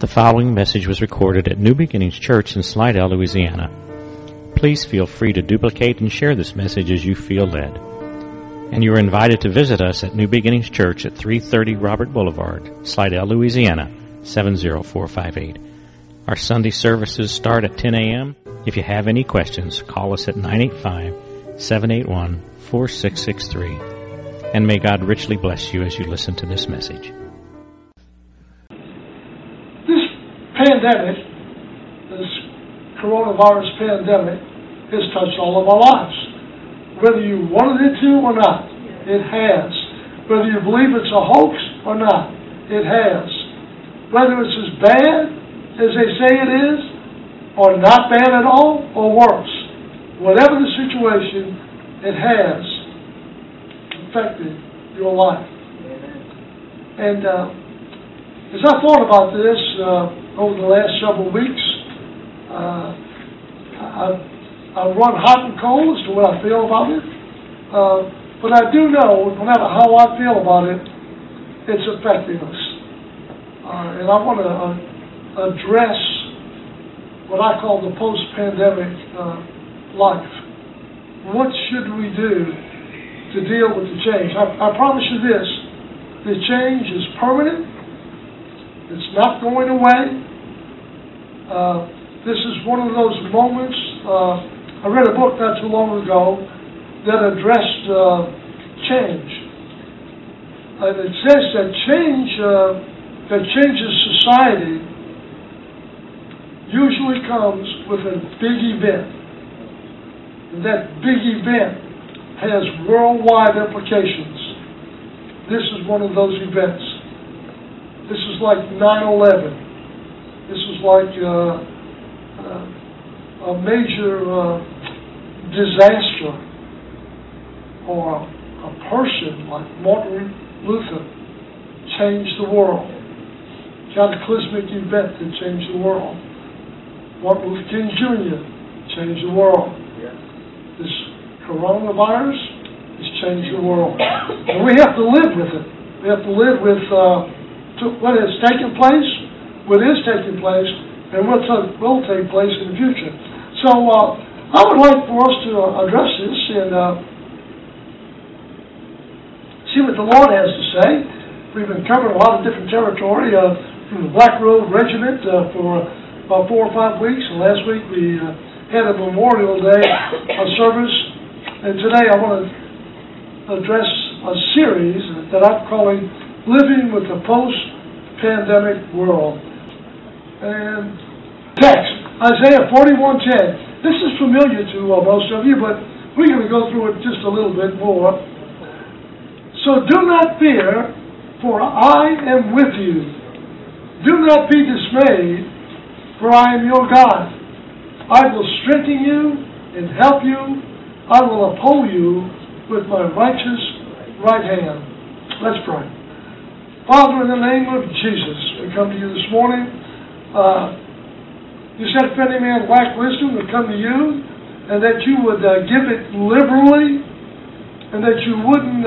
The following message was recorded at New Beginnings Church in Slidell, Louisiana. Please feel free to duplicate and share this message as you feel led. And you are invited to visit us at New Beginnings Church at 330 Robert Boulevard, Slidell, Louisiana, 70458. Our Sunday services start at 10 a.m. If you have any questions, call us at 985-781-4663. And may God richly bless you as you listen to this message. Pandemic, this coronavirus pandemic, has touched all of our lives. Whether you wanted it to or not, it has. Whether you believe it's a hoax or not, it has. Whether it's as bad as they say it is, or not bad at all, or worse. Whatever the situation, it has affected your life. And as I thought about this over the last several weeks, I've run hot and cold as to what I feel about it. But I do know, no matter how I feel about it, it's affecting us. And I want to address what I call the post-pandemic life. What should we do to deal with the change? I promise you this, the change is permanent. It's not going away. This is one of those moments. I read a book not too long ago that addressed change. And it says that change that changes society usually comes with a big event. And that big event has worldwide implications. This is one of those events. This is like 9/11. This is like a major disaster, or a person like Martin Luther changed the world. Cataclysmic event that changed the world. Martin Luther King Jr. changed the world. This coronavirus has changed the world. And we have to live with it. We have to live with what has taken place, what is taking place, and what will take place in the future. So I would like for us to address this and see what the Lord has to say. We've been covering a lot of different territory from the Black Road Regiment for about 4 or 5 weeks. And last week we had a Memorial Day service. And today I want to address a series that I'm calling Living with the Post-Pandemic World. And text, Isaiah 41:10. This is familiar to most of you, but we're going to go through it just a little bit more. So do not fear, for I am with you. Do not be dismayed, for I am your God. I will strengthen you and help you. I will uphold you with my righteous right hand. Let's pray. Father, in the name of Jesus, we come to you this morning. You said if any man lack wisdom, would come to you, and that you would give it liberally, and that you wouldn't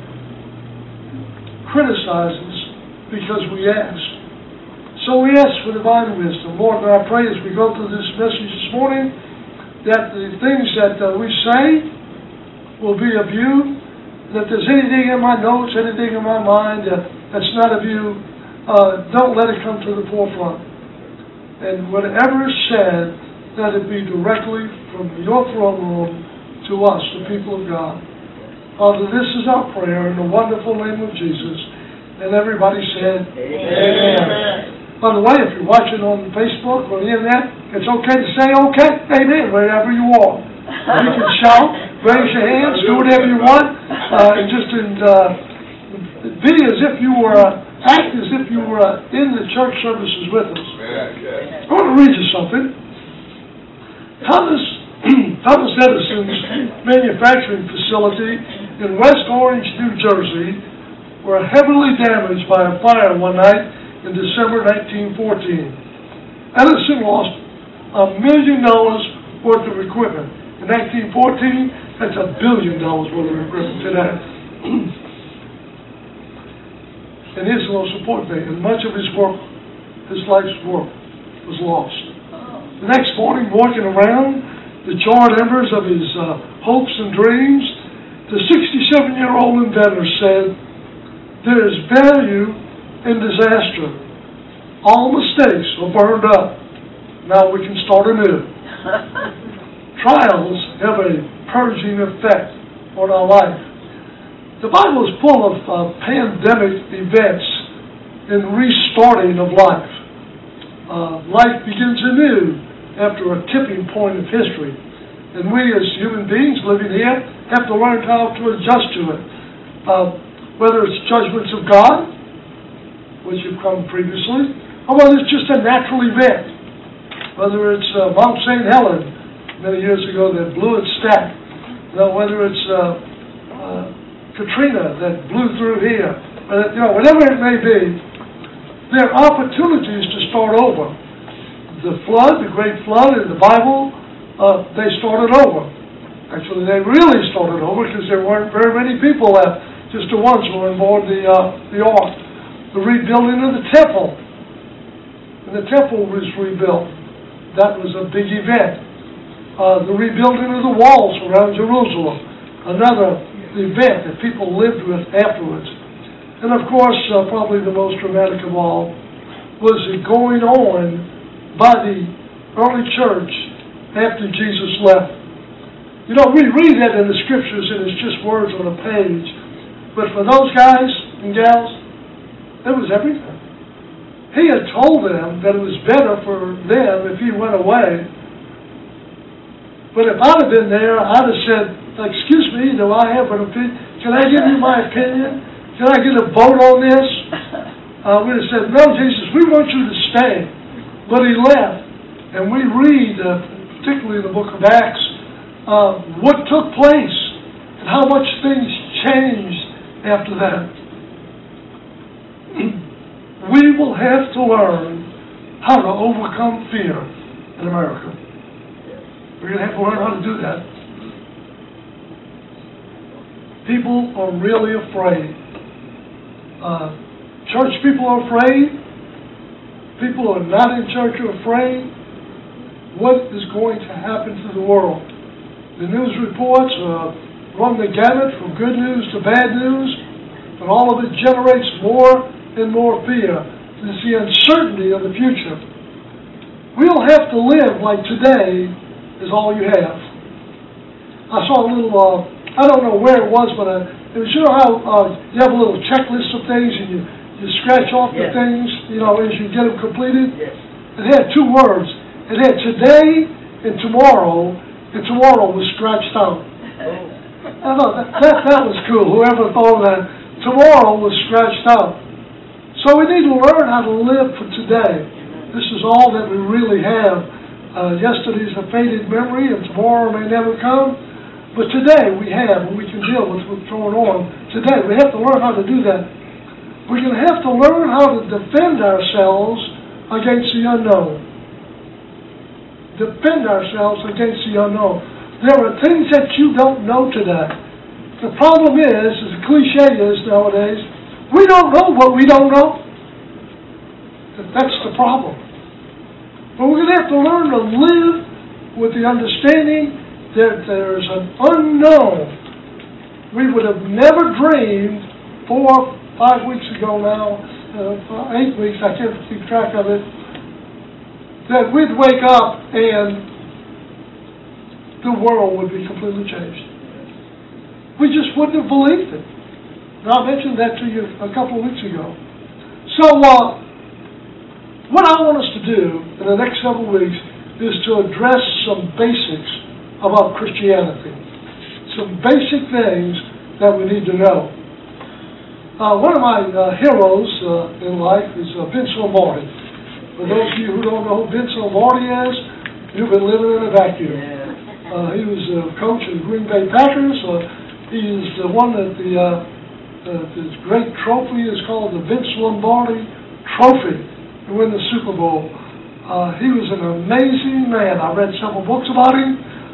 criticize us because we ask. So we ask for divine wisdom. Lord, I pray as we go through this message this morning, that the things that we say will be of you, that there's anything in my notes, anything in my mind that's not of you, don't let it come to the forefront. And whatever is said, let it be directly from your throne room to us, the people of God. Father, this is our prayer in the wonderful name of Jesus. And everybody said, Amen. By the way, if you're watching on Facebook or the internet, it's okay to say okay, amen, wherever you are. You can shout, raise your hands, do whatever you want, and just be as if you were, act as if you were in the church services with us. I want to read you something. Thomas Edison's manufacturing facility in West Orange, New Jersey, were heavily damaged by a fire one night in December 1914. Edison lost $1 million worth of equipment. In 1914, that's $1 billion worth of equipment today. And here's a little support thing. And much of his work his life's work was lost. The next morning, walking around the charred embers of his hopes and dreams, the 67-year-old inventor said, "There is value in disaster. All mistakes are burned up. Now we can start anew." Trials have a purging effect on our life. The Bible is full of pandemic events and restarting of life. Life begins anew after a tipping point of history. And we as human beings living here have to learn how to adjust to it. Whether it's judgments of God, which have come previously, or whether it's just a natural event. Whether it's Mount St. Helens many years ago that blew its stack. Whether it's Katrina that blew through here. Whatever it may be, there are opportunities to start over. The flood, the great flood in the Bible, they started over. Actually, they really started over because there weren't very many people left. Just the ones who were on board the ark. The rebuilding of the temple. And the temple was rebuilt. That was a big event. The rebuilding of the walls around Jerusalem. Another event that people lived with afterwards. And of course, probably the most dramatic of all was the going on by the early church after Jesus left. We read that in the scriptures and it's just words on a page. But for those guys and gals, it was everything. He had told them that it was better for them if he went away. But if I'd have been there, I'd have said, "Excuse me, do I have an opinion? Can I give you my opinion? Can I get a vote on this?" We'd have said, "No, Jesus, we want you to stay." But he left. And we read, particularly in the book of Acts, what took place and how much things changed after that. We will have to learn how to overcome fear in America. We're going to have to learn how to do that. People are really afraid. Church people are afraid. People who are not in church are afraid. What is going to happen to the world? The news reports run the gamut from good news to bad news, and all of it generates more and more fear. It's the uncertainty of the future. We'll have to live like today is all you have. I saw a little, I don't know where it was, but it was, how you have a little checklist of things and you scratch off the things, as you get them completed. Yes. It had two words. It had today and tomorrow was scratched out. I thought that was cool. Whoever thought of that. Tomorrow was scratched out. So we need to learn how to live for today. This is all that we really have. Yesterday's a faded memory, and tomorrow may never come. But today we have, and we can deal with what's going on today. We have to learn how to do that. We're going to have to learn how to defend ourselves against the unknown. Defend ourselves against the unknown. There are things that you don't know today. The problem is, as the cliche is nowadays, we don't know what we don't know. That's the problem. But we're going to have to learn to live with the understanding that there's an unknown. We would have never dreamed 4 or 5 weeks ago now, 8 weeks, I can't keep track of it, that we'd wake up and the world would be completely changed. We just wouldn't have believed it. And I mentioned that to you a couple of weeks ago. So, what I want us to do in the next several weeks is to address some basics about Christianity. Some basic things that we need to know. One of my heroes in life is Vince Lombardi. For those of you who don't know who Vince Lombardi is, you've been living in a vacuum. He was the coach of the Green Bay Packers. He's the one that this great trophy is called the Vince Lombardi Trophy to win the Super Bowl. He was an amazing man. I read several books about him.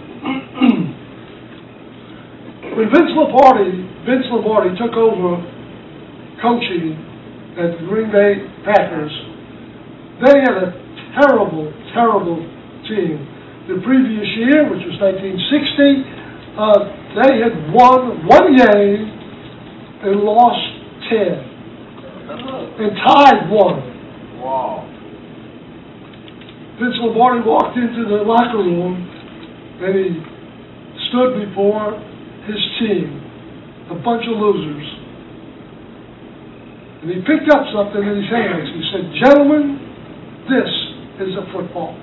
When Vince Lombardi took over coaching at the Green Bay Packers, They had a terrible, terrible team. The previous year, which was 1960, they had won one game and lost 10. And tied one. Wow. Vince Lombardi walked into the locker room and he stood before his team, a bunch of losers. And he picked up something in his hands. He said, "Gentlemen, this is a football."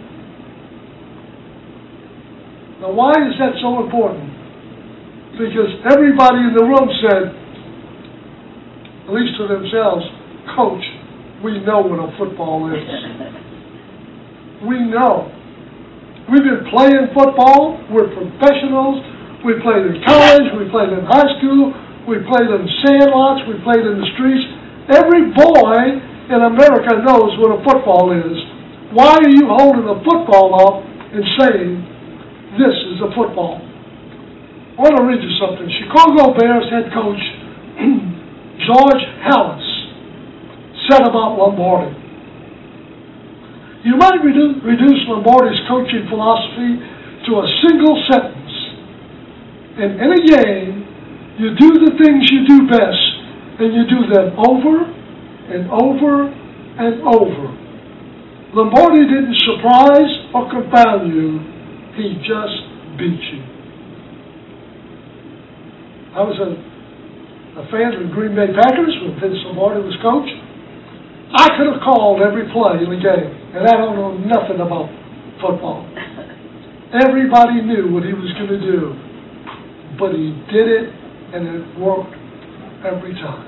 Now, why is that so important? Because everybody in the room said, at least to themselves, "Coach, we know what a football is." We know. We've been playing football. We're professionals. We played in college. We played in high school. We played in sandlots. We played in the streets. Every boy in America knows what a football is. Why are you holding a football up and saying, "This is a football"? I want to read you something. Chicago Bears head coach George Halas said about Lombardi. "You might reduce Lombardi's coaching philosophy to a single sentence. In any game, you do the things you do best, and you do them over and over and over. Lombardi didn't surprise or confound you. He just beat you." I was a fan of the Green Bay Packers when Vince Lombardi was coach. I could have called every play in the game, and I don't know nothing about football. Everybody knew what he was going to do, but he did it, and it worked every time.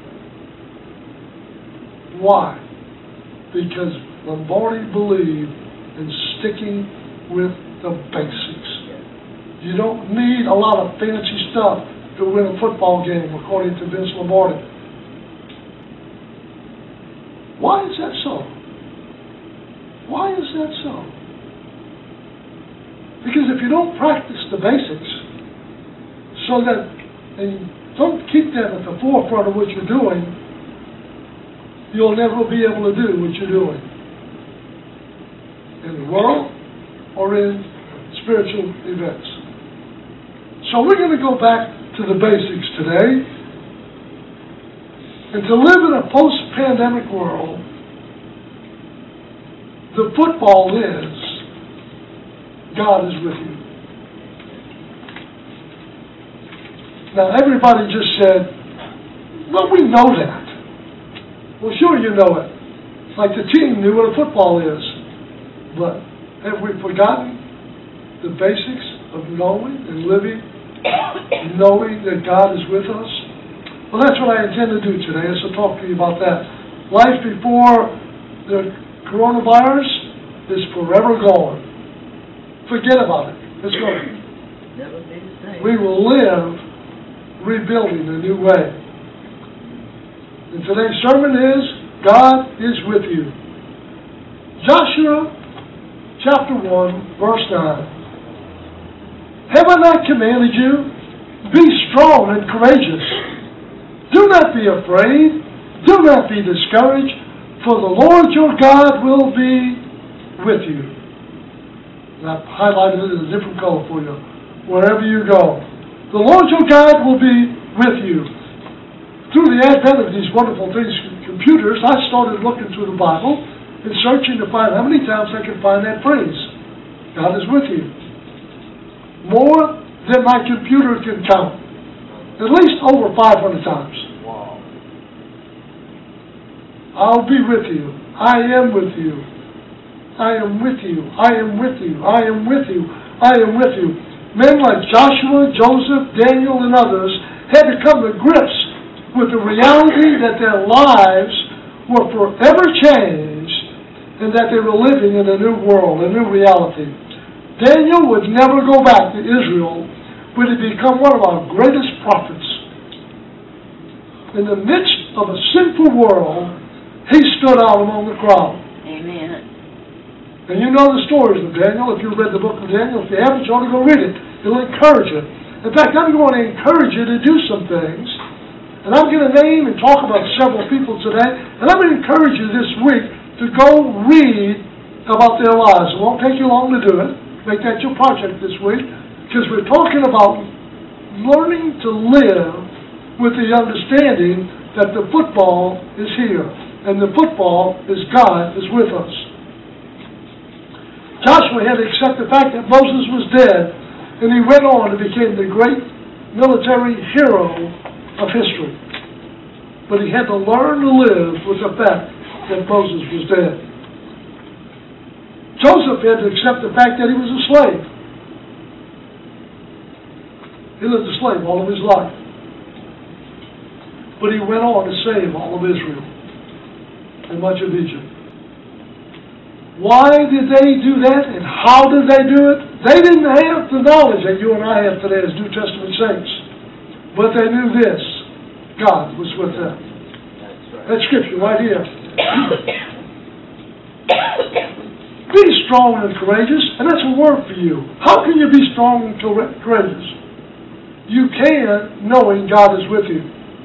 Why? Because Lombardi believed in sticking with the basics. You don't need a lot of fancy stuff to win a football game, according to Vince Lombardi. Why is that so? Why is that so? Because if you don't practice the basics, so that, and you don't keep them at the forefront of what you're doing, you'll never be able to do what you're doing in the world or in spiritual events. So we're going to go back to the basics today. And to live in a post-pandemic world, the football is, God is with you. Now, everybody just said, "Well, we know that." Well, sure you know it. Like the team knew what a football is. But have we forgotten the basics of knowing and living, knowing that God is with us? Well, that's what I intend to do today, is to talk to you about that. Life before the coronavirus is forever gone. Forget about it. It's gone. Never be the same. We will live rebuilding a new way. And today's sermon is, God is with you. Joshua chapter 1, verse 9. "Have I not commanded you? Be strong and courageous. Do not be afraid. Do not be discouraged, for the Lord your God will be with you." And I've highlighted it in a different color for you. Wherever you go, the Lord your God will be with you. Through the advent of these wonderful things, computers, I started looking through the Bible and searching to find how many times I could find that phrase. God is with you. More than my computer can count. At least over 500 times. Wow. I'll be with you. I am with you. I am with you. I am with you. I am with you. I am with you. Men like Joshua, Joseph, Daniel, and others had to come to grips with the reality that their lives were forever changed and that they were living in a new world, a new reality. Daniel would never go back to Israel, but he become one of our greatest prophets. In the midst of a sinful world, he stood out among the crowd. Amen. And you know the stories of Daniel. If you read the book of Daniel, if you haven't, you ought to go read it. It'll encourage you. In fact, I'm going to encourage you to do some things. And I'm going to name and talk about several people today. And I'm going to encourage you this week to go read about their lives. It won't take you long to do it. Make that your project this week, because we're talking about learning to live with the understanding that the football is here, and the football is God is with us. Joshua had to accept the fact that Moses was dead, and he went on and became the great military hero of history. But he had to learn to live with the fact that Moses was dead. Joseph had to accept the fact that he was a slave. He lived a slave all of his life. But he went on to save all of Israel and much of Egypt. Why did they do that, and how did they do it? They didn't have the knowledge that you and I have today as New Testament saints. But they knew this: God was with them. That's scripture right here. Be strong and courageous, and that's a word for you. How can you be strong and courageous? You can, knowing God is with you.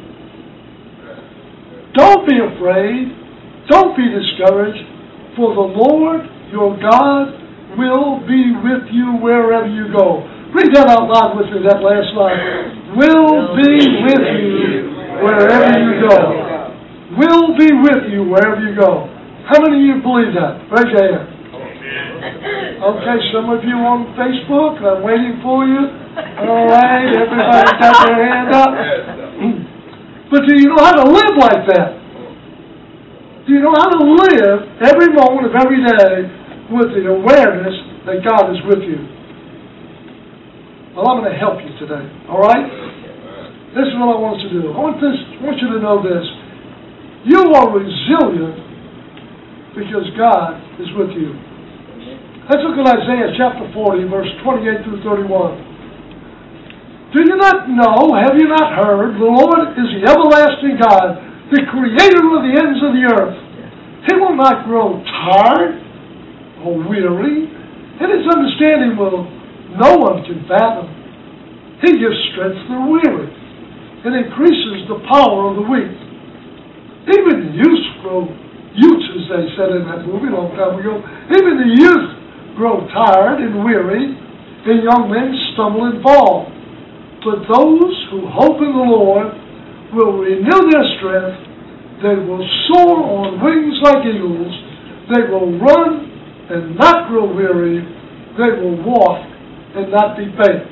Don't be afraid. Don't be discouraged. For the Lord your God will be with you wherever you go. Read that out loud with me, that last line. Will be with you wherever you go. Will be with you wherever you go. How many of you believe that? Raise your hand. Okay, some of you on Facebook, I'm waiting for you. All right, everybody's got their hand up. But do you know how to live like that? Do you know how to live every moment of every day with the awareness that God is with you? Well, I'm going to help you today, all right? This is what I want us to do. I want you to know this. You are resilient because God is with you. Let's look at Isaiah chapter 40, verse 28 through 31. Do you not know, have you not heard, the Lord is the everlasting God, the creator of the ends of the earth. He will not grow tired or weary, and his understanding will no one can fathom. He gives strength to the weary and increases the power of the weak. Even youths, as they said in that movie a long time ago, even the youth grow tired and weary, and young men stumble and fall. But those who hope in the Lord will renew their strength. They will soar on wings like eagles. They will run and not grow weary. They will walk and not be faint.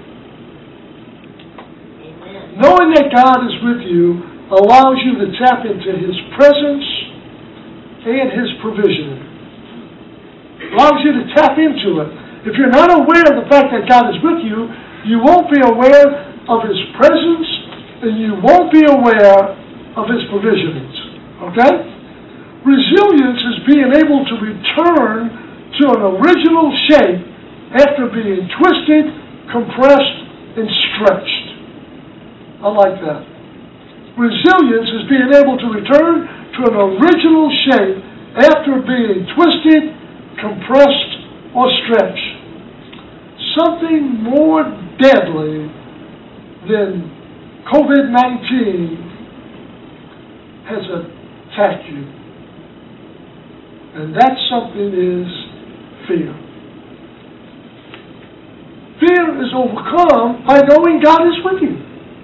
Knowing that God is with you allows you to tap into His presence and His provision. Allows you to tap into it. If you're not aware of the fact that God is with you, you won't be aware of His presence, and you won't be aware of His provisions. Okay? Resilience is being able to return to an original shape after being twisted, compressed, and stretched. I like that. Resilience is being able to return to an original shape after being twisted, compressed, or stretched. Something more deadly than COVID-19 has attacked you. And that something is fear. Fear is overcome by knowing God is with you.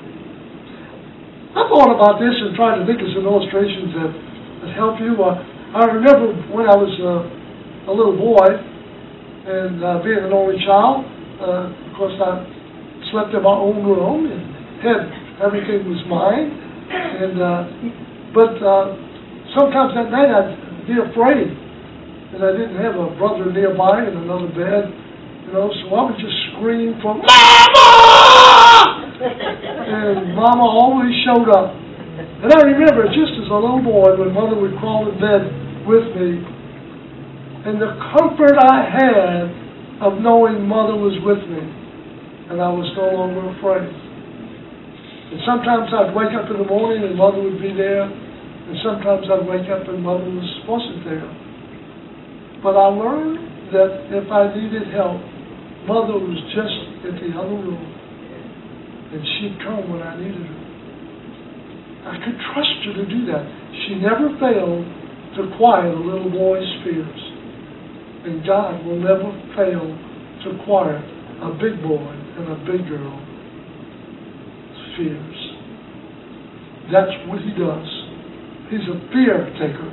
I thought about this and tried to think of some illustrations that help you. I remember when I was a little boy and being an only child, of course I slept in my own room and had everything was mine. And but sometimes at night I'd be afraid that I didn't have a brother nearby in another bed, so I would just scream for Mama! And Mama always showed up. And I remember just as a little boy when Mother would crawl in bed with me, and the comfort I had of knowing Mother was with me, and I was no longer afraid. And sometimes I'd wake up in the morning and Mother would be there, and sometimes I'd wake up and Mother wasn't there. But I learned that if I needed help, Mother was just in the other room, and she'd come when I needed her. I could trust her to do that. She never failed to quiet a little boy's fears. And God will never fail to quiet a big boy and a big girl's fears. That's what He does. He's a fear taker.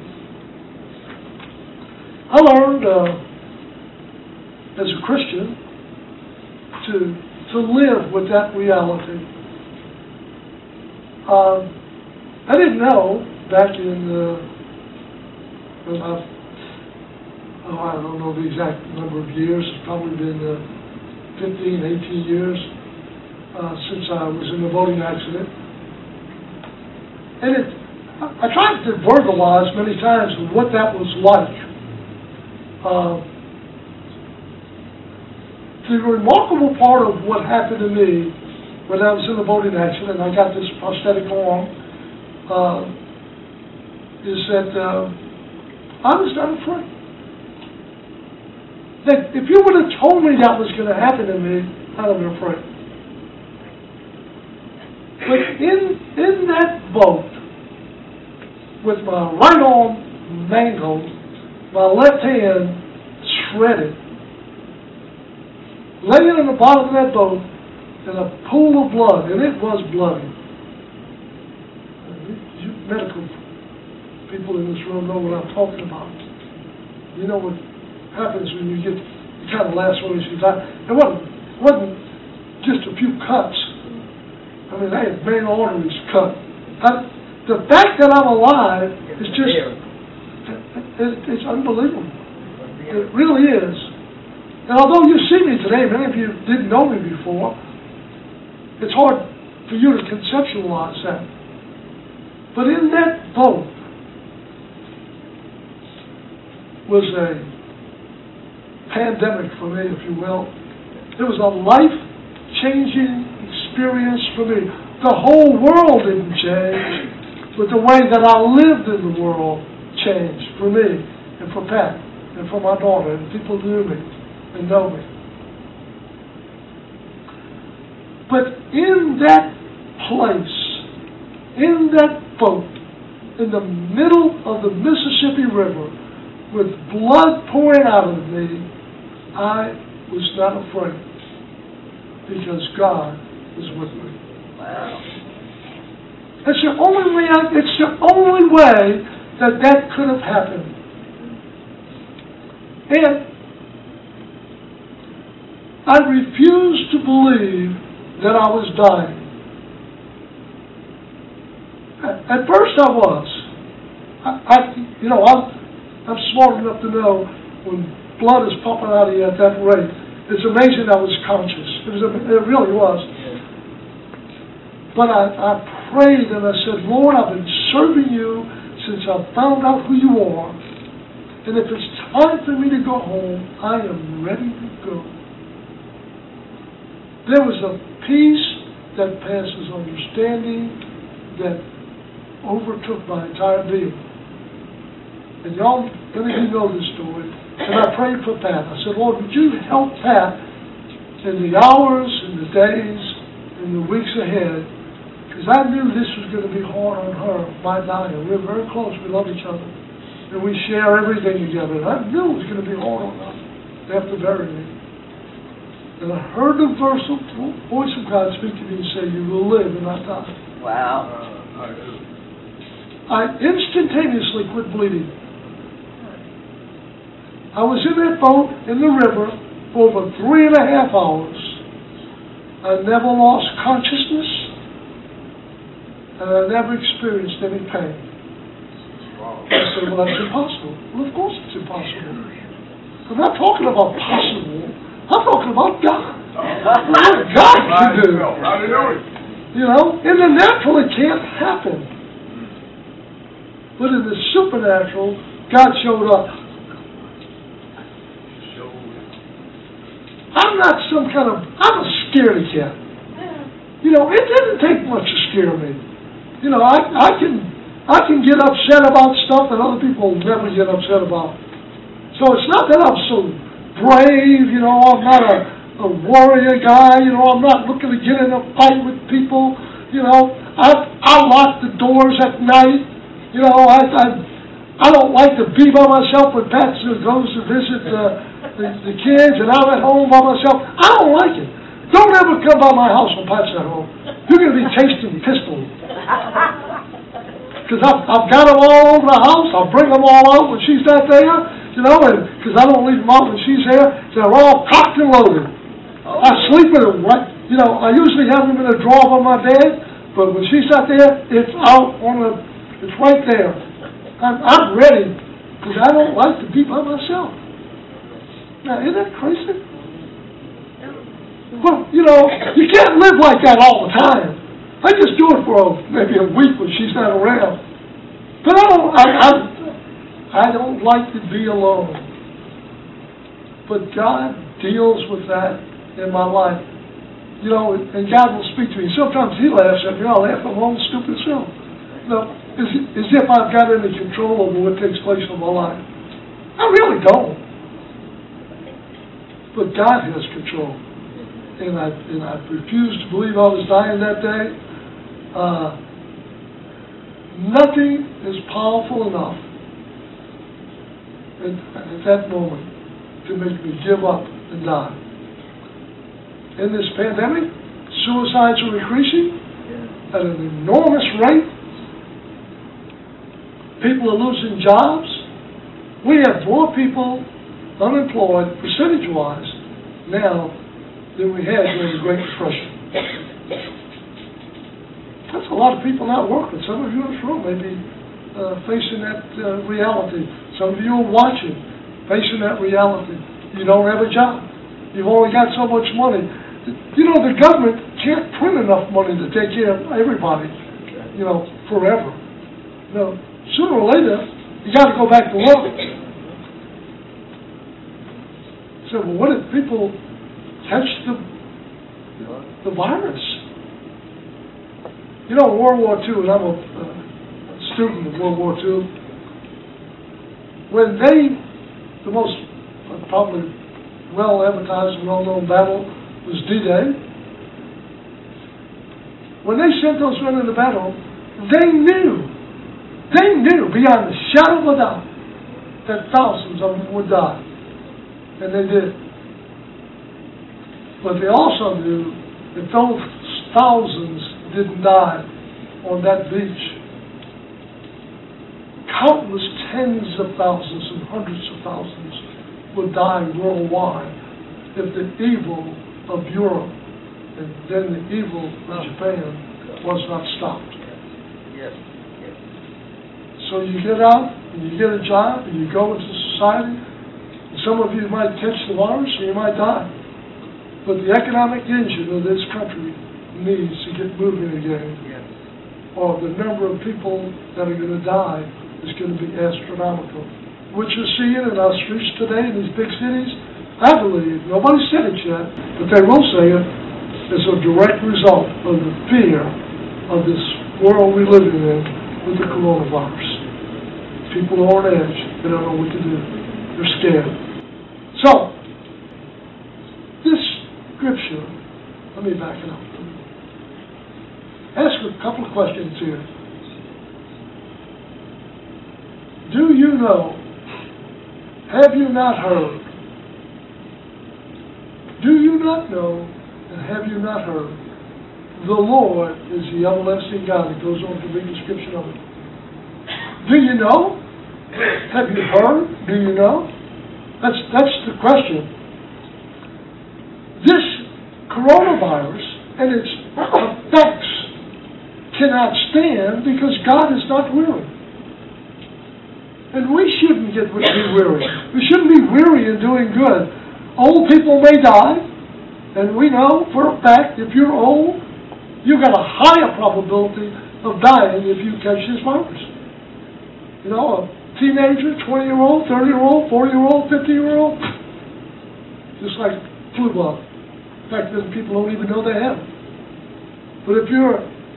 I learned as a Christian to live with that reality. I didn't know back in I don't know the exact number of years. It's probably been 15, 18 years since I was in the boating accident. And I tried to verbalize many times what that was like. The remarkable part of what happened to me when I was in the boating accident, I got this prosthetic arm, is that I was not afraid. That if you would have told me that was going to happen to me, I'd have been afraid. But in that boat, with my right arm mangled, my left hand shredded, laying on the bottom of that boat in a pool of blood, and it was bloody. You medical people in this room know what I'm talking about. You know what happens when you get the kind of laceration. It wasn't just a few cuts. I mean, I had main arteries cut. The fact that I'm alive is just, it's unbelievable. It really is. And although you see me today, many of you didn't know me before, it's hard for you to conceptualize that. But in that boat was a pandemic for me, if you will. It was a life-changing experience for me. The whole world didn't change, but the way that I lived in the world changed for me and for Pat and for my daughter and people who knew me and know me. But in that place, in that boat, in the middle of the Mississippi River, with blood pouring out of me, I was not afraid because God was with me. Wow. It's the only way that could have happened. And I refused to believe that I was dying. At first I was. I'm smart enough to know when blood is pumping out of you at that rate, it's amazing I was conscious. It really was. But I prayed and I said, Lord, I've been serving you since I found out who you are. And if it's time for me to go home, I am ready to go. There was a peace that passes understanding that overtook my entire being. And y'all, many of you know this story. And I prayed for Pat. I said, Lord, would you help Pat in the hours and the days and the weeks ahead? Because I knew this was going to be hard on her, my dying. We were very close. We love each other. And we share everything together. And I knew it was going to be hard on her. They have to bury me. And I heard the voice of God speak to me and say, you will live and not die. Wow. I instantaneously quit bleeding. I was in that boat in the river for over 3.5 hours. I never lost consciousness, and I never experienced any pain. I said, well, that's impossible. Well, of course it's impossible. I'm not talking about possible. I'm talking about God. What God can do. You know, in the natural it can't happen. But in the supernatural, God showed up. I'm not I'm a scaredy cat. You know, it doesn't take much to scare me. You know, I can get upset about stuff that other people will never get upset about. So it's not that I'm so brave, you know, I'm not a warrior guy, you know, I'm not looking to get in a fight with people, you know, I lock the doors at night, you know, I I don't like to be by myself when Pat goes to visit the kids and I'm at home by myself. I don't like it. Don't ever come by my house when Pat's at home. You're going to be tasting pistol. Because I've got them all over the house. I'll bring them all out when she's not there. You know, because I don't leave them out when she's there. They're all cocked and loaded. I sleep with them. Right? You know, I usually have them in a drawer on my bed, but when she's not there, it's out on the. It's right there. I'm ready because I don't like to be by myself. Now, isn't that crazy? Well, you know, you can't live like that all the time. I just do it for maybe a week when she's not around. But I don't like to be alone. But God deals with that in my life. You know, and God will speak to me. Sometimes He laughs at me. I'll laugh at my own stupid self. You know, as if I've got any control over what takes place in my life. I really don't. But God has control. And I refuse to believe I was dying that day. Nothing is powerful enough at that moment to make me give up and die. In this pandemic, suicides are increasing at an enormous rate. People are losing jobs. We have more people unemployed, percentage-wise, now than we had during the Great Depression. That's a lot of people not working. Some of you in this room may be facing that reality. Some of you are watching, facing that reality. You don't have a job. You've only got so much money. You know, the government can't print enough money to take care of everybody, you know, forever. You know, sooner or later, you got to go back to work. So, well, what if people catch the virus? You know, World War II, and I'm a student of World War II, when the most probably well-advertised and well-known battle was D-Day. When they sent those men into battle, they knew beyond a shadow of a doubt that thousands of them would die. And they did. But they also knew that those thousands didn't die on that beach. Countless tens of thousands and hundreds of thousands would die worldwide if the evil of Europe and then the evil of Japan was not stopped. Yes. So you get out and you get a job and you go into society. And some of you might catch the virus or you might die. But the economic engine of this country needs to get moving again. Yes. Or the number of people that are going to die is going to be astronomical. What you're seeing in our streets today in these big cities, I believe, nobody said it yet, but they will say it, is a direct result of the fear of this world we're living in with the coronavirus. People are on edge. They don't know what to do. They're scared. So, this scripture, let me back it up. Ask a couple of questions here. Do you know? Have you not heard? Do you not know? And have you not heard? The Lord is the everlasting God. It goes on to read the description of it. Do you know? Have you heard? Do you know? That's the question. This coronavirus and its effects cannot stand because God is not weary. And we shouldn't be weary. We shouldn't be weary in doing good. Old people may die, and we know for a fact if you're old, you've got a higher probability of dying if you catch this virus. You know, a teenager, 20-year-old, 30-year-old, 40-year-old, 50-year-old, just like flu bug. In fact, then people don't even know they have it. But if you're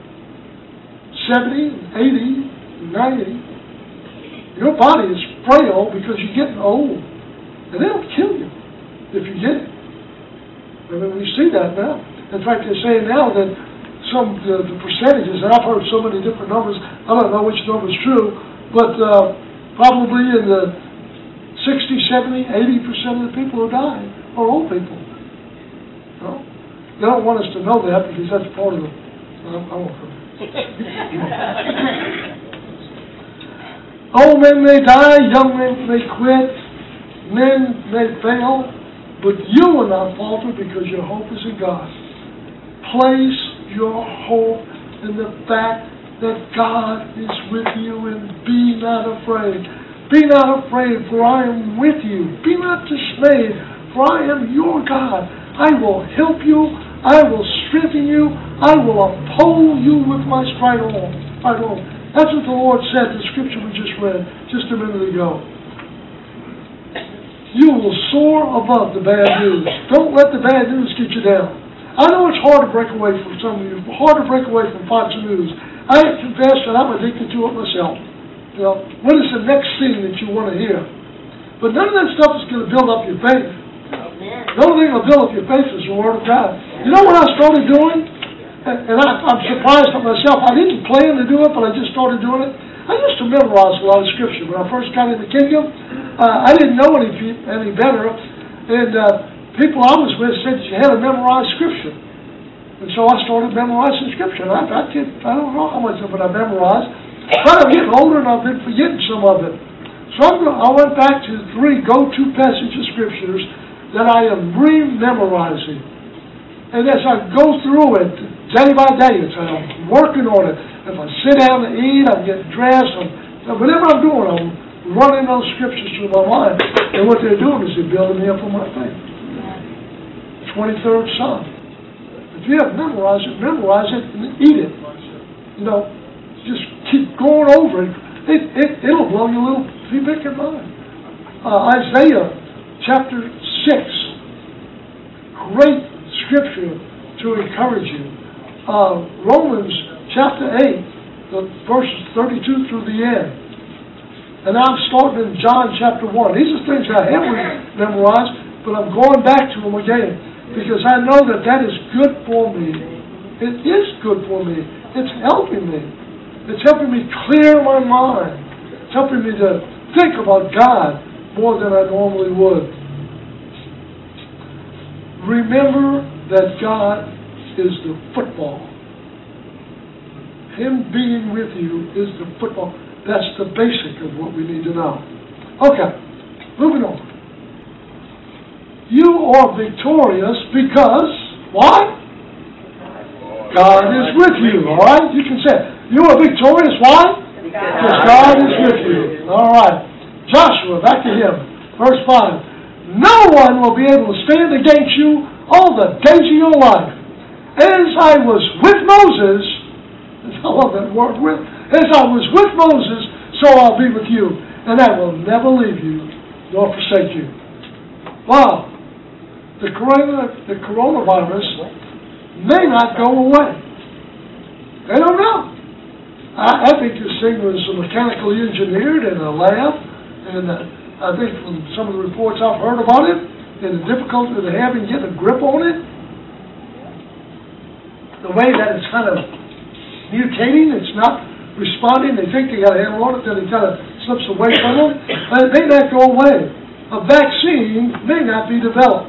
70, 80, 90, your body is frail because you're getting old. And they'll kill you if you get it. I mean, we see that now. In fact, they're saying now that the percentages, and I've heard so many different numbers, I don't know which number is true, but Probably in the 60, 70, 80% of the people who die are old people. No? They don't want us to know that because that's part of the... I won't go there. Old men may die, young men may quit, men may fail, but you will not falter because your hope is in God. Place your hope in the fact that God is with you, and be not afraid. Be not afraid, for I am with you. Be not dismayed, for I am your God. I will help you. I will strengthen you. I will uphold you with my right arm. That's what the Lord said in the scripture we just read just a minute ago. You will soar above the bad news. Don't let the bad news get you down. I know it's hard to break away from some of you, hard to break away from Fox News. I confess that I'm addicted to it myself. You know, what is the next thing that you want to hear? But none of that stuff is going to build up your faith. The only thing that will build up your faith is the Word of God. You know what I started doing? And I'm surprised at myself. I didn't plan to do it, but I just started doing it. I used to memorize a lot of Scripture. When I first got in the kingdom, I didn't know any better. And people I was with said you had to memorize Scripture. And so I started memorizing Scripture. And I don't know how much of it I memorized. But I'm getting older and I've been forgetting some of it. So I went back to 3 go-to passages of Scriptures that I am re-memorizing. And as I go through it, day by day, I'm working on it. If I sit down to eat, I'm getting dressed, whatever I'm doing, I'm running those Scriptures through my mind. And what they're doing is they're building me up on my faith. 23rd Psalm. If you haven't memorized it and eat it. You know, just keep going over it. It'll blow your little big mind. Isaiah chapter 6. Great Scripture to encourage you. Romans chapter 8, the verses 32 through the end. And I'm starting in John chapter 1. These are things I haven't memorized, but I'm going back to them again because I know that is good for me. It is good for me. It's helping me. It's helping me clear my mind. It's helping me to think about God more than I normally would. Remember that God is the football. Him being with you is the football. That's the basic of what we need to know. Okay, moving on. You are victorious because, why? God is with you, all right? You can say it. You are victorious, why? Because God is with you. All right. Joshua, back to him. Verse 5. No one will be able to stand against you all the days of your life. As I was with Moses, I love that word, with. As I was with Moses, so I'll be with you. And I will never leave you nor forsake you. Wow. The coronavirus may not go away. I don't know. I think this thing was mechanically engineered in a lab, and I think from some of the reports I've heard about it, and the difficulty they're having getting a grip on it, the way that it's kind of mutating, it's not responding, they think they got a handle on it, then it kind of slips away from them, but it may not go away. A vaccine may not be developed.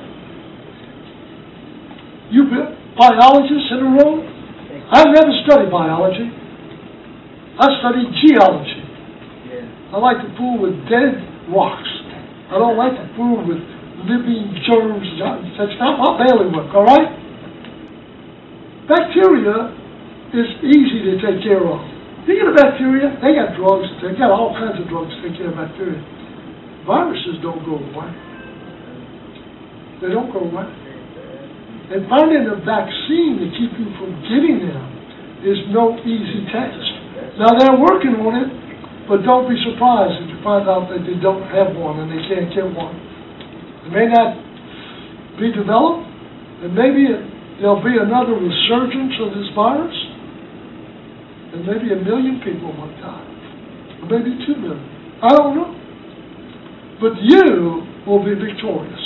You biologists in the room, I've never studied biology. I studied geology. I like to fool with dead rocks. I don't like to fool with living germs. That's not my bailiwick, all right? Bacteria is easy to take care of. You get a bacteria, they got drugs. They got all kinds of drugs to take care of bacteria. Viruses don't go away. They don't go away. And finding a vaccine to keep you from getting them is no easy task. Now they're working on it, but don't be surprised if you find out that they don't have one and they can't get one. It may not be developed, and maybe there'll be another resurgence of this virus, and maybe 1 million people might die, or maybe 2 million. I don't know. But you will be victorious.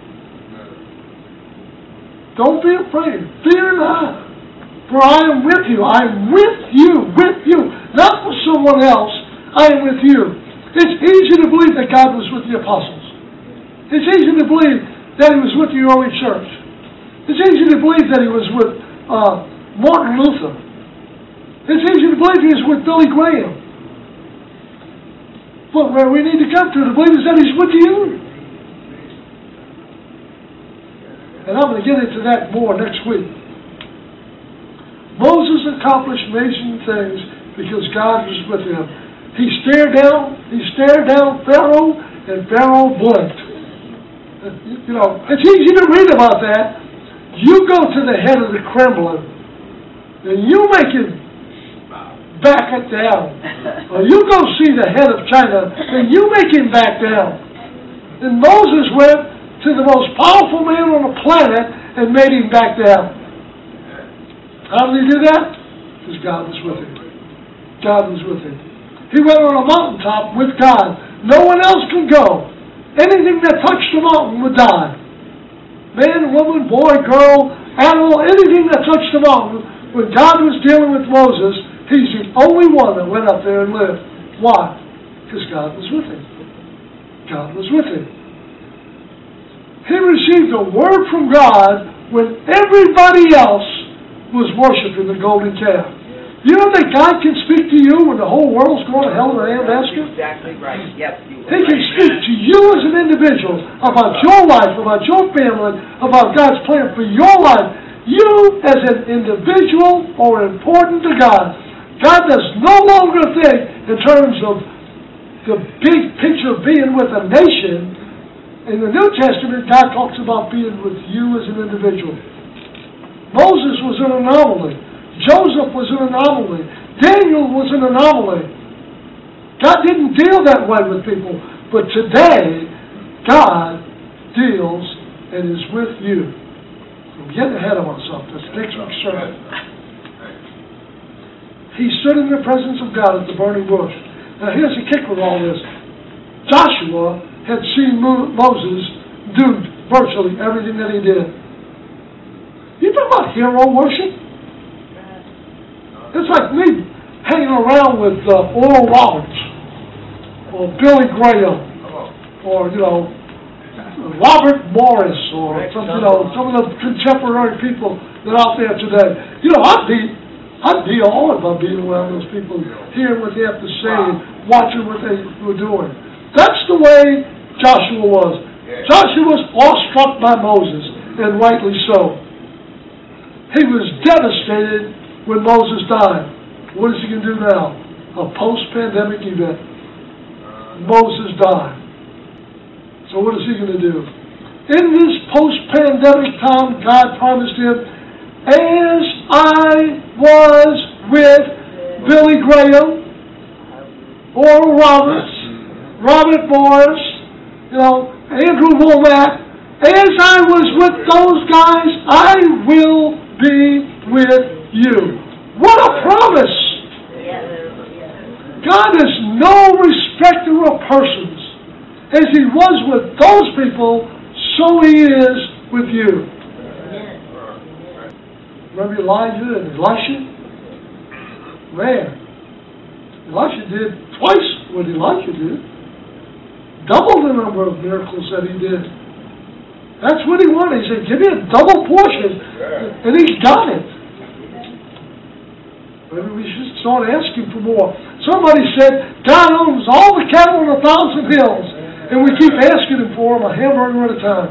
Don't be afraid. Fear not. For I am with you. I am with you. With you. Not for someone else. I am with you. It's easy to believe that God was with the apostles. It's easy to believe that He was with the early church. It's easy to believe that He was with Martin Luther. It's easy to believe He was with Billy Graham. But where we need to come to believe is that He's with you. And I'm going to get into that more next week. Moses accomplished amazing things because God was with him. He stared down Pharaoh, and Pharaoh blinked. You know, it's easy to read about that. You go to the head of the Kremlin, and you make him back it down. Or you go see the head of China, and you make him back down. And Moses went to the most powerful man on the planet and made him back down. How did he do that? Because God was with him. God was with him. He went on a mountaintop with God. No one else can go. Anything that touched the mountain would die. Man, woman, boy, girl, animal, anything that touched the mountain. When God was dealing with Moses, he's the only one that went up there and lived. Why? Because God was with him. God was with him. He received a word from God when everybody else was worshiping the golden calf. You know that God can speak to you when the whole world's going to hell in a handbasket? Exactly right. Yes. He can speak to you as an individual about your life, about your family, about God's plan for your life. You as an individual are important to God. God does no longer think in terms of the big picture of being with a nation. In the New Testament, God talks about being with you as an individual. Moses was an anomaly. Joseph was an anomaly. Daniel was an anomaly. God didn't deal that way with people. But today, God deals and is with you. I'm getting ahead of myself. That's next week's sermon. He stood in the presence of God at the burning bush. Now here's the kicker of all this. Joshua had seen Moses do virtually everything that he did. You talk about hero worship? It's like me hanging around with Oral Roberts or Billy Graham or, Robert Morris or some of the contemporary people that are out there today. I'd be honored by being around those people, hearing what they have to say and watching what they were doing. That's the way Joshua was. Joshua was awestruck by Moses, and rightly so. He was devastated when Moses died. What is he going to do now? A post-pandemic event. Moses died. So what is he going to do? In this post-pandemic time, God promised him, as I was with Billy Graham, Oral Roberts, Robert Morris, Andrew Womack, as I was with those guys, I will be with you. What a promise! God is no respecter of persons. As He was with those people, so He is with you. Remember Elijah and Elisha? Man, Elisha did twice what Elijah did. Double the number of miracles that he did. That's what he wanted. He said, give me a double portion. And he got it. Maybe we should start asking for more. Somebody said, God owns all the cattle on 1,000 hills. And we keep asking Him for them a hamburger at a time.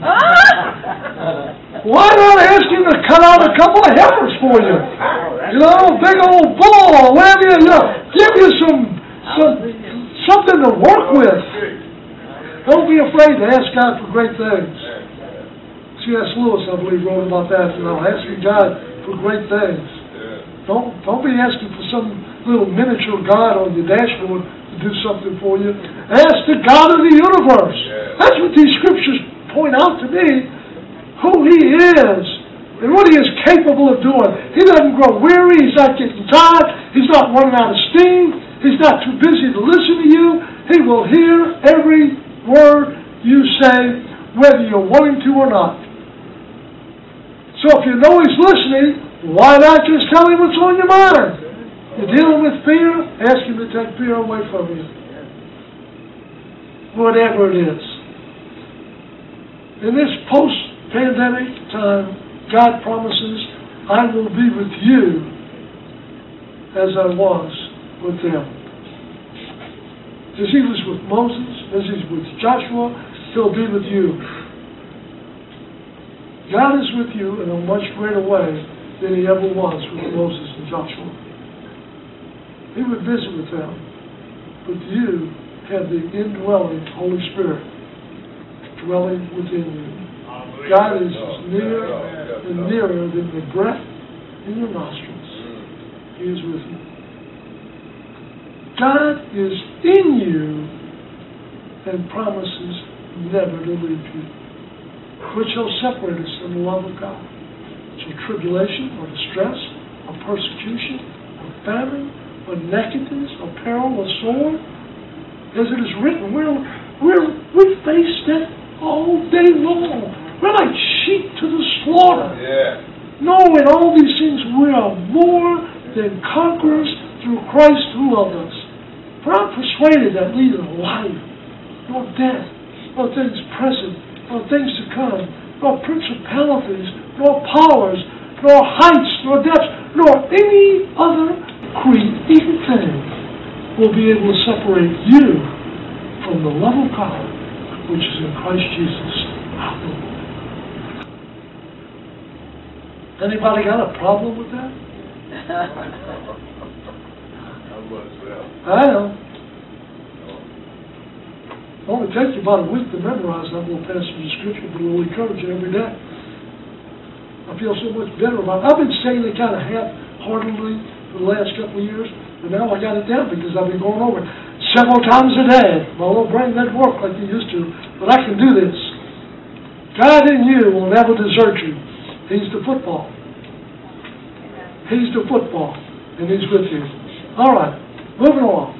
Why not ask Him to cut out a couple of heifers for you? Big old bull or whatever give you something to work with. Don't be afraid to ask God for great things. C.S. Lewis, I believe, wrote about that. Asking God for great things. Don't be asking for some little miniature God on your dashboard to do something for you. Ask the God of the universe. That's what these scriptures point out to me. Who He is and what He is capable of doing. He doesn't grow weary. He's not getting tired. He's not running out of steam. He's not too busy to listen to you. He will hear every word you say, whether you're wanting to or not. So if you know He's listening, why not just tell Him what's on your mind? You're dealing with fear, ask Him to take fear away from you. whatever it is. In this post-pandemic time, God promises, I will be with you as I was with them. As he was with Moses, as he's with Joshua, he'll be with you. God is with you in a much greater way than he ever was with Moses and Joshua. He would visit with them, but you have the indwelling Holy Spirit dwelling within you. God is as near and nearer than the breath in your nostrils. He is with you. God is in you and promises never to leave you. Which shall separate us from the love of God? Shall tribulation or distress or persecution or famine or nakedness or peril or sword? As it is written, we face that all day long. We're like sheep to the slaughter. Yeah. No, in all these things we are more than conquerors through Christ who loved us. For I'm persuaded that neither life, nor death, nor things present, nor things to come, nor principalities, nor powers, nor heights, nor depths, nor any other created thing will be able to separate you from the love of God, which is in Christ Jesus our Lord. Anybody got a problem with that? I know. It only takes you about a week to memorize that little passage of Scripture, but it will encourage you every day. I feel so much better about it. I've been saying it kind of half-heartedly for the last couple of years, but now I got it down because I've been going over it several times a day. My little brain doesn't work like it used to, but I can do this. God in you will never desert you. He's the football. He's the football, and He's with you. All right, moving along.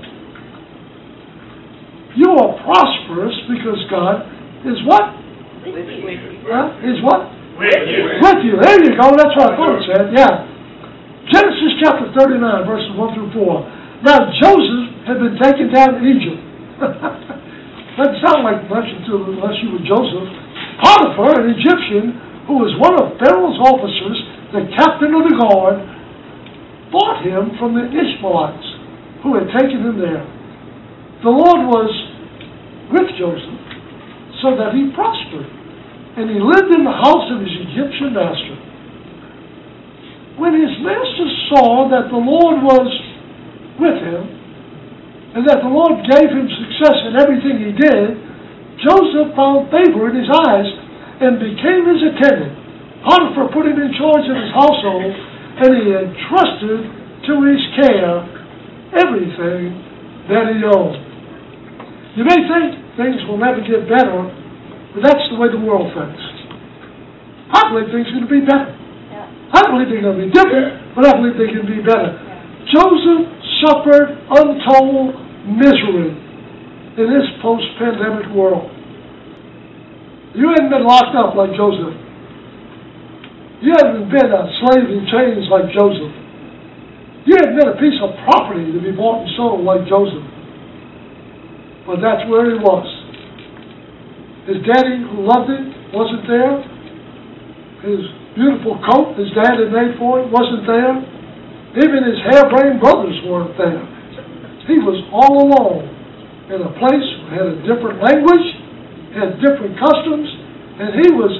You are prosperous because God is what? With you. Is what? With you. With you. There you go. That's what I thought it said. Yeah. Genesis chapter 39, verses 1 through 4. Now Joseph had been taken down to Egypt. Doesn't sound like much unless you were Joseph. Potiphar, an Egyptian, who was one of Pharaoh's officers, the captain of the guard, bought him from the Ishmaelites who had taken him there. The Lord was with Joseph so that he prospered, and he lived in the house of his Egyptian master. When his master saw that the Lord was with him, and that the Lord gave him success in everything he did, Joseph found favor in his eyes and became his attendant. Potiphar put him in charge of his household, and he entrusted to his care everything that he owned. You may think things will never get better, but that's the way the world thinks. I believe things are going to be better. I don't believe they're going to be different, but I believe they can be better. Joseph suffered untold misery in this post-pandemic world. You hadn't been locked up like Joseph. You haven't been a slave in chains like Joseph. You haven't been a piece of property to be bought and sold like Joseph. But that's where he was. His daddy, who loved him, wasn't there. His beautiful coat his dad had made for him wasn't there. Even his harebrained brothers weren't there. He was all alone in a place that had a different language, had different customs, and he was...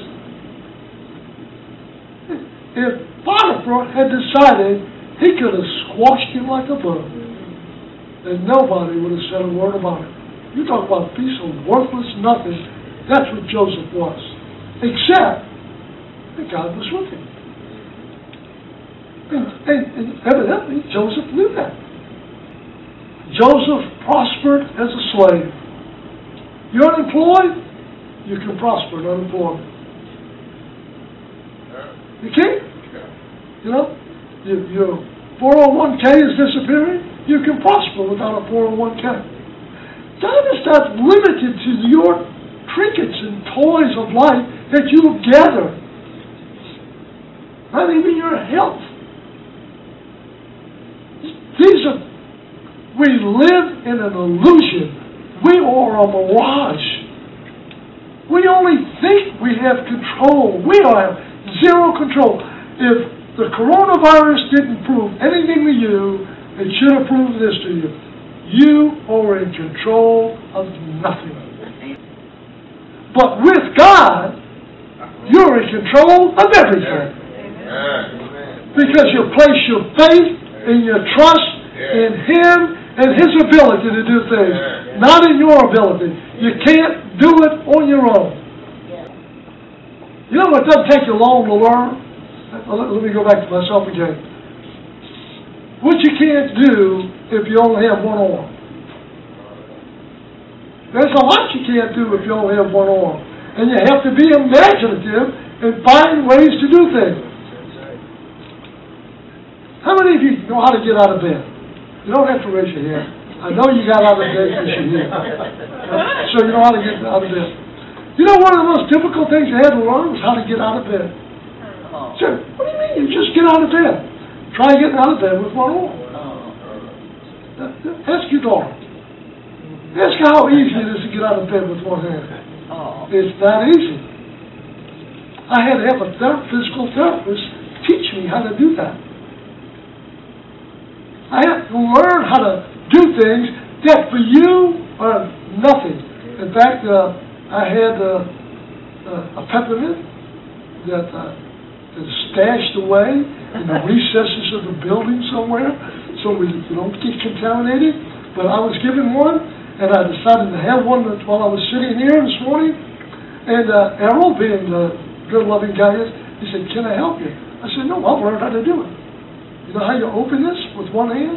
If Potiphar had decided, he could have squashed him like a bug, and nobody would have said a word about it. You talk about a piece of worthless nothing. That's what Joseph was. Except that God was with him. And evidently, Joseph knew that. Joseph prospered as a slave. You're unemployed, you can prosper in unemployment. You can't. You know, your 401k is disappearing, you can prosper without a 401k. God is not limited to your trinkets and toys of life that you have gathered. Not even your health. We live in an illusion We are a mirage. We only think we have control. We have zero control. If the coronavirus didn't prove anything to you, it should have proved this to you. You are in control of nothing. But with God, you're in control of everything. Because you place your faith and your trust in Him and His ability to do things, not in your ability. You can't do it on your own. You know what doesn't take you long to learn? Let me go back to myself again. What you can't do if you only have one arm. There's a lot you can't do if you only have one arm. And you have to be imaginative and find ways to do things. How many of you know how to get out of bed? You don't have to raise your hand. I know you got out of bed because you're here. So you know how to get out of bed. You know one of the most difficult things you had to learn was how to get out of bed. So, what do you mean? You just get out of bed. Try getting out of bed with one arm. Ask your daughter. Ask her how easy it is to get out of bed with one hand. It's not easy. I had to have a physical therapist teach me how to do that. I had to learn how to do things that for you are nothing. In fact, I had a peppermint that is stashed away in the recesses of the building somewhere so we don't get contaminated. But I was given one, and I decided to have one while I was sitting here this morning. And Errol, being the good, loving guy, he said, "Can I help you?" I said, "No, I'll learn how to do it." You know how you open this with one hand?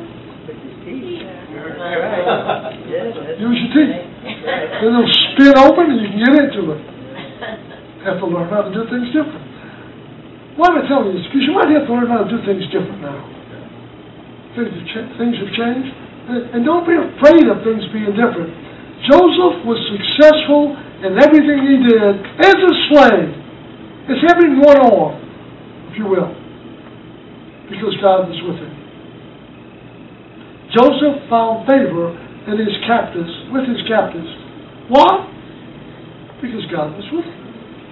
Use your teeth. Then it'll spin open and you can get into it. Have to learn how to do things different. Why am I telling you this? Because you might have to learn how to do things different now. Things have changed. And don't be afraid of things being different. Joseph was successful in everything he did as a slave. It's having one arm, if you will. Because God was with him. Joseph found favor in his captives, with his captives. Why? Because God was with him.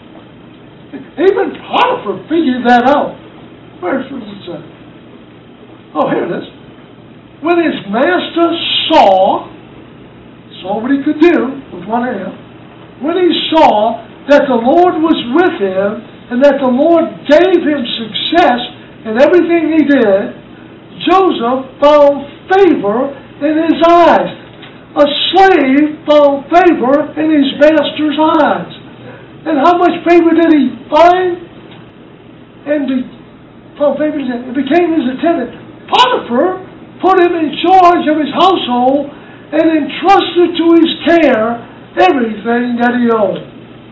Even Potiphar figured that out. Where's it? Oh, here it is. When his master saw what he could do with one hand, when he saw that the Lord was with him and that the Lord gave him success in everything he did, Joseph found favor in his eyes. A slave found favor in his master's eyes. And how much favor did he find? And he found favor and became his attendant. Potiphar put him in charge of his household and entrusted to his care everything that he owned.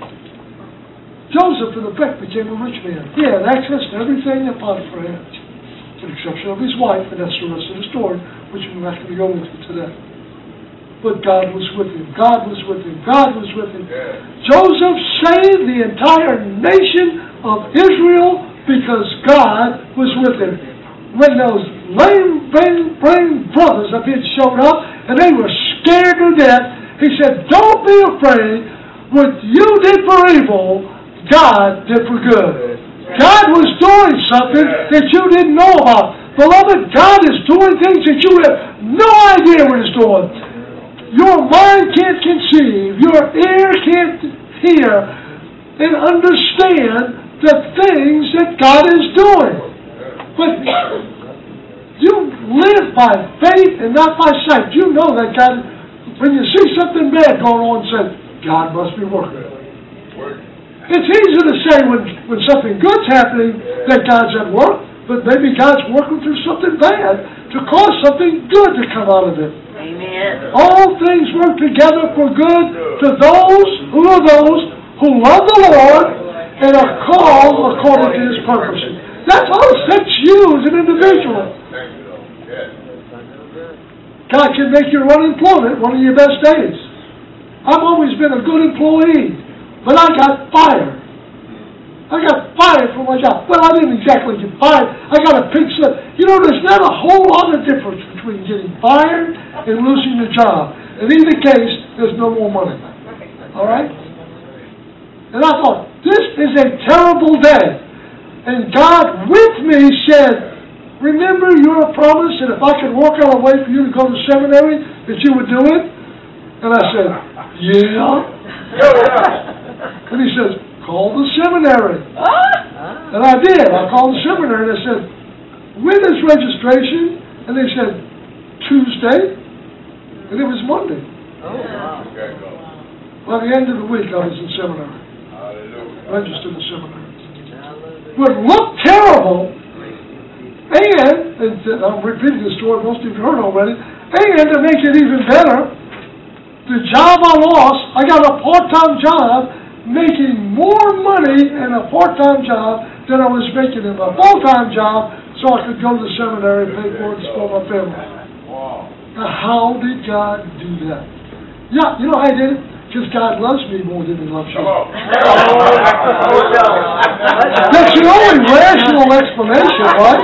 Joseph, in effect, became a rich man. He had access to everything that Potiphar had, with the exception of his wife, and that's the rest of the story, which we're not going to go into today. But God was with him. God was with him. God was with him. Joseph saved the entire nation of Israel because God was with him. When those lame-brained brothers of his showed up and they were scared to death, he said, "Don't be afraid. What you did for evil, God did for good." God was doing something that you didn't know about. Beloved, God is doing things that you have no idea what He's doing. Your mind can't conceive, your ear can't hear and understand the things that God is doing. But you live by faith and not by sight. You know that God, when you see something bad going on, say, God must be working. It's easy to say when something good's happening that God's at work, but maybe God's working through something bad to cause something good to come out of it. Amen. All things work together for good to those who love the Lord and are called according to His purposes. That's all it sets you as an individual. God can make your unemployment one of your best days. I've always been a good employee, but I got fired. I got fired from my job. Well, I didn't exactly get fired. I got a pink slip. You know, there's not a whole lot of difference between getting fired and losing your job. In either case, there's no more money. All right? And I thought, this is a terrible day. And God with me said, remember your promise that if I could work out a way for you to go to seminary, that you would do it? And I said, yeah. And he says, call the seminary. And I did. I called the seminary and I said, when is registration? And they said, Tuesday. And it was Monday. By the end of the week, I was in seminary. Registered in seminary. But it looked terrible. And I'm repeating the story most of you heard already. And to make it even better, the job I lost, I got a part-time job making more money in a part-time job than I was making in my full-time job, so I could go to the seminary and pay for it and support my family. Now, how did God do that? Yeah, you know how He did it? Because God loves me more than He loves you. That's the only rational explanation, right?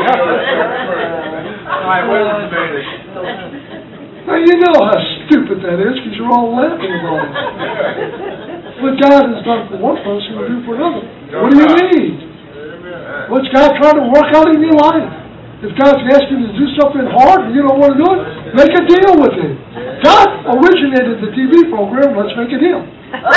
Now, you know how stupid that is because you're all laughing about it. What God has done for one person, He'll do for another. What do you need? What's God trying to work out in your life? If God's asking you to do something hard and you don't want to do it, make a deal with Him. God originated the TV program, Let's Make a Deal.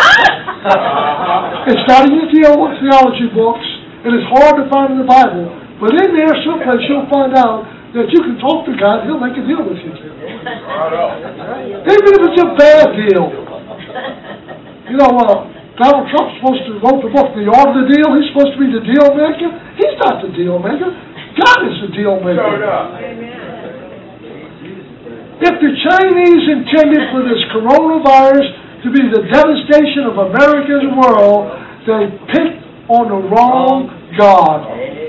It's not in your theology books, and it's hard to find in the Bible, but in there someplace you'll find out that you can talk to God, He'll make a deal with you. Even if it's a bad deal. You know, Donald Trump's supposed to wrote the book, The Art of the Deal. He's supposed to be the deal maker. He's not the deal maker. God is the deal maker. If the Chinese intended for this coronavirus to be the devastation of America's world, they picked on the wrong God.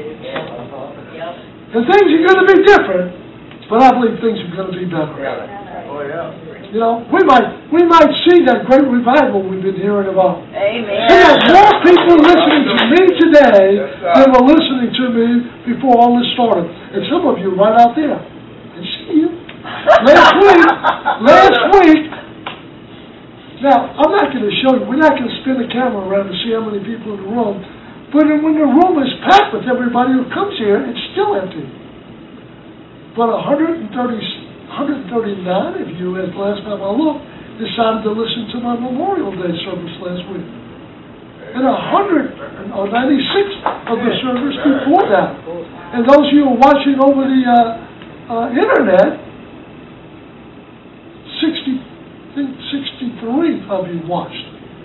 And things are going to be different, but I believe things are going to be better. You know, we might see that great revival we've been hearing about. Amen. We have more people listening to me today than were listening to me before all this started. And some of you right out there, I see you. Last week, now, I'm not going to show you, we're not going to spin the camera around to see how many people in the room, but when the room is packed with everybody who comes here, it's still empty. But 139 of you, as last time I looked, decided to listen to my Memorial Day service last week. And 96 of the service before that. And those of you who are watching over the internet, 63 of you watched.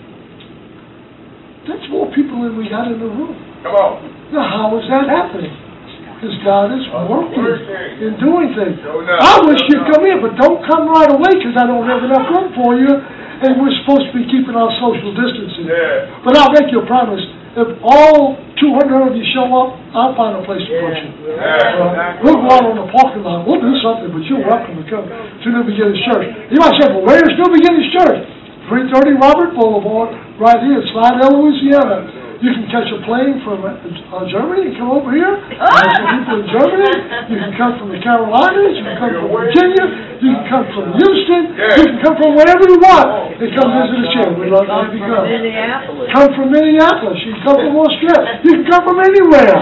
That's more people than we got in the room. Come on. Now, how is that happening? Because God is working and doing things. I wish you'd come in, but don't come right away because I don't have enough room for you, and we're supposed to be keeping our social distancing. Yeah. But I'll make you a promise. If all 200 of you show up, I'll find a place to put you. We'll go out on the parking lot. We'll do something, but you're welcome to come to New Beginnings Church. You might say, well, where's New Beginnings Church? 330 Robert Boulevard, right here in Slidell, Louisiana. You can catch a plane from Germany and come over here. There's some people in Germany. You can come from the Carolinas. You can come from Virginia. You can come from Houston. You can come from wherever you want and come visit us here. We'd love to have you come. Come from Minneapolis. You can come from Australia. You can come from anywhere.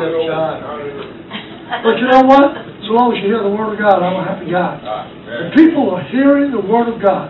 But you know what? So long as you hear the Word of God, I'm a happy guy. And people are hearing the Word of God.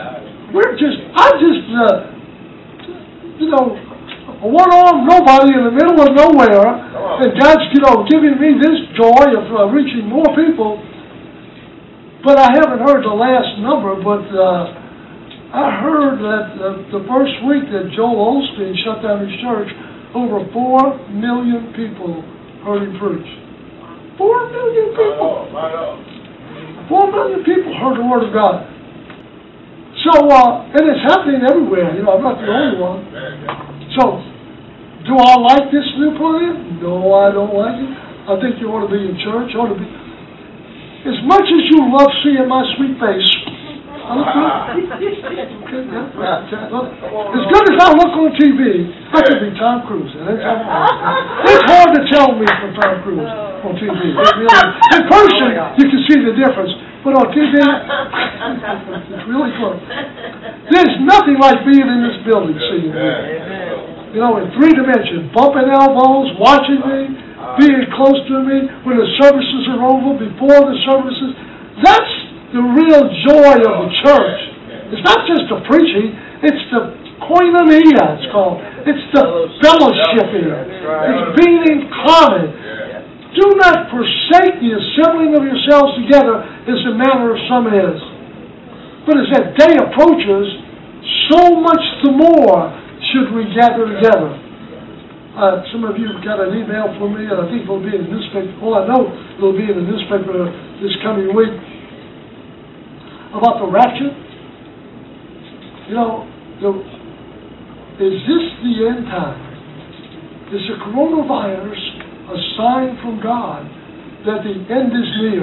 A one-armed nobody in the middle of nowhere, and God's, giving me this joy of reaching more people. But I haven't heard the last number, but I heard that the first week that Joel Osteen shut down his church, over 4 million people heard him preach. 4 million people. 4 million people heard the Word of God. So, and it's happening everywhere. I'm not the only one. So, do I like this new plan? No, I don't like it. I think you ought to be in church. As much as you love seeing my sweet face, I look good. As good as I look on TV, I could be Tom Cruise. It's hard to tell me from Tom Cruise on TV. In person, you can see the difference. But on TV, it's really close. There's nothing like being in this building singing with me. You know, in 3 dimensions, bumping elbows, watching me, being close to me when the services are over, before the services. That's the real joy of the church. It's not just the preaching, it's the koinonia, it's called. It's the fellowshipping. It's being in common. Do not forsake the assembling of yourselves together as the manner of some is. But as that day approaches, so much the more should we gather together. Some of you got an email from me, and I think it'll be in the newspaper. Well, I know it'll be in the newspaper this coming week about the rapture. You know, is this the end time? Is the coronavirus a sign from God that the end is near?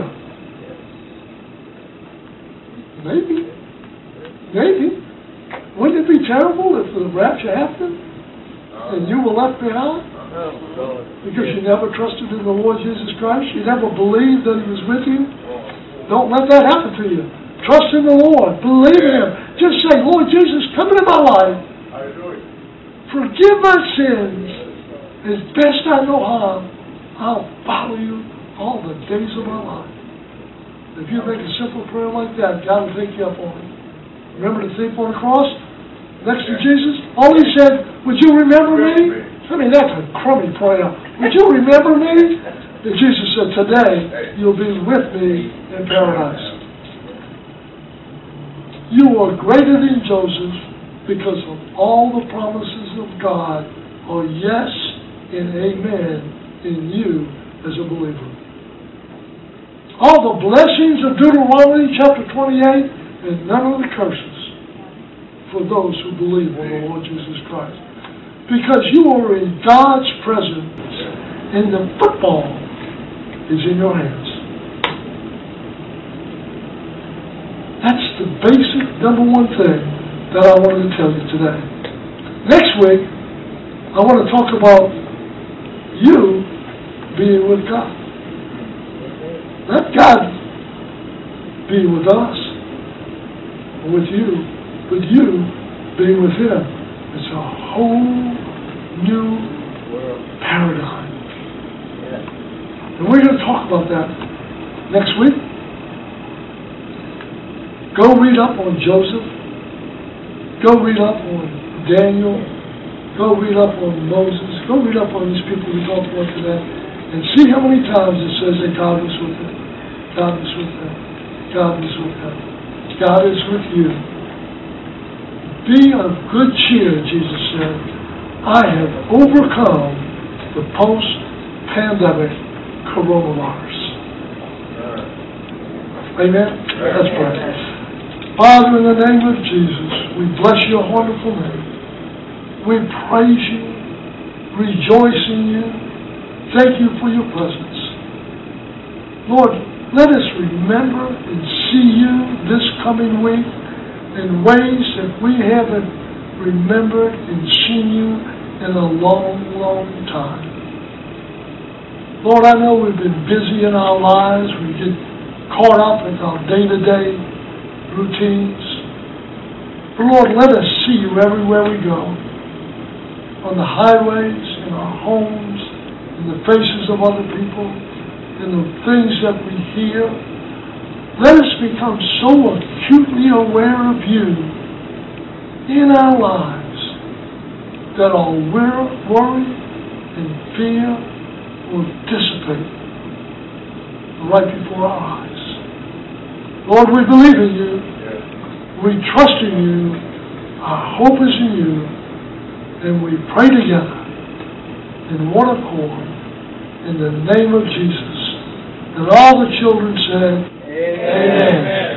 Maybe. Maybe. Wouldn't it be terrible if the rapture happened and you were left behind? Because you never trusted in the Lord Jesus Christ? You never believed that He was with you? Don't let that happen to you. Trust in the Lord. Believe in Him. Just say, Lord Jesus, come into my life. Forgive my sins. As best I know how, I'll follow you all the days of my life. If you make a simple prayer like that, God will take you up on it. Remember the thief on the cross next to Jesus? All he said, would you remember me? I mean, that's a crummy prayer. Would you remember me? And Jesus said, today you'll be with me in paradise. You are greater than Joseph because of all the promises of God are yes and amen in you as a believer. All the blessings of Deuteronomy chapter 28 and none of the curses for those who believe on the Lord Jesus Christ. Because you are in God's presence and the football is in your hands. That's the basic number one thing that I wanted to tell you today. Next week, I want to talk about you being with God. Not God being with us, or with you, but you being with Him. It's a whole new paradigm. And we're going to talk about that next week. Go read up on Joseph. Go read up on Daniel. Go read up on Moses. Go read up on these people we talked about today. And see how many times it says that God was with them. God was with them. God was with them. God is with you. Be of good cheer, Jesus said. I have overcome the post-pandemic coronavirus. Amen? Let's pray. Father, in the name of Jesus, we bless your wonderful name. We praise you, rejoice in you. Thank you for your presence. Lord, let us remember and see you this coming week in ways that we haven't remembered and seen you in a long, long time. Lord, I know we've been busy in our lives. We get caught up in our day-to-day routines. But Lord, let us see you everywhere we go. On the highways, in our homes, in the faces of other people, in the things that we hear. Let us become so acutely aware of you in our lives that all worry and fear will dissipate right before our eyes. Lord, we believe in you. We trust in you. Our hope is in you. And we pray together in one accord in the name of Jesus. And all the children said, Amen. Amen.